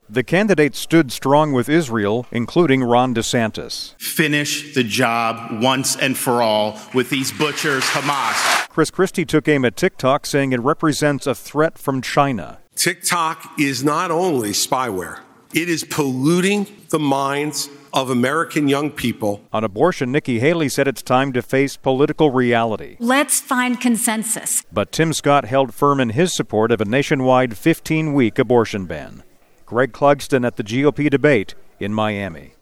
The candidates stood strong with Israel, including Ron DeSantis. Finish the job once and for all with these butchers, Hamas. Chris Christie took aim at TikTok, saying it represents a threat from China. TikTok is not only spyware, it is polluting the minds of American young people. On abortion, Nikki Haley said it's time to face political reality. Let's find consensus. But Tim Scott held firm in his support of a nationwide 15-week abortion ban. Greg Clugston at the GOP debate in Miami.